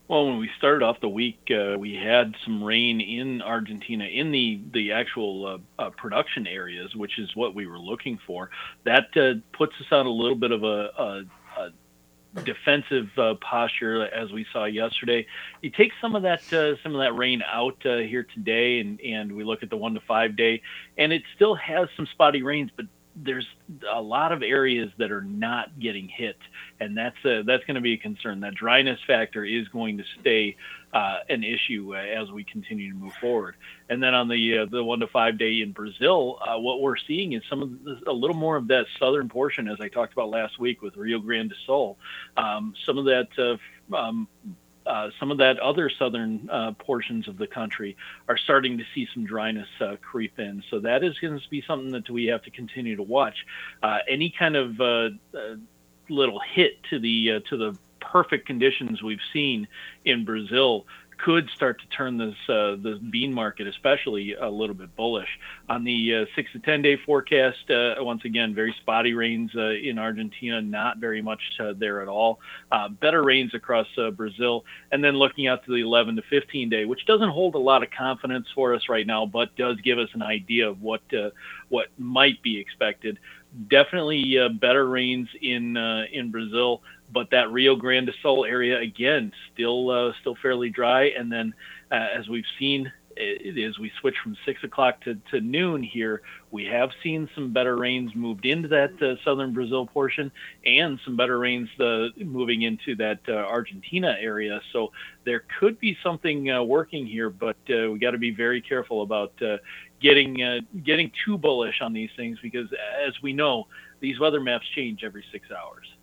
Well, when we started off the week, we had some rain in Argentina in the actual production areas, which is what we were looking for. That puts us on a little bit of a defensive posture as we saw yesterday. You take some of that rain out here today, and we look at the 1 to 5 day, and it still has some spotty rains, but there's a lot of areas that are not getting hit, and that's going to be a concern. That dryness factor is going to stay an issue as we continue to move forward. And then on the 1 to 5 day in Brazil, what we're seeing is a little more of that southern portion, as I talked about last week with Rio Grande do Sul. Some of that other southern portions of the country are starting to see some dryness creep in. So that is going to be something that we have to continue to watch. Any kind of little hit to the perfect conditions we've seen in Brazil could start to turn this bean market, especially, a little bit bullish. On the 6 to 10 day forecast, once again, very spotty rains in Argentina, not very much there at all. Better rains across Brazil, and then looking out to the 11 to 15 day, which doesn't hold a lot of confidence for us right now, but does give us an idea of what might be expected. Definitely better rains in Brazil, but that Rio Grande do Sul area again still fairly dry. And then as we've seen, as we switch from 6 o'clock to noon here, we have seen some better rains moved into that southern Brazil portion, and some better rains moving into that Argentina area. So there could be something working here, but we got to be very careful about getting too bullish on these things, because as we know, these weather maps change every 6 hours.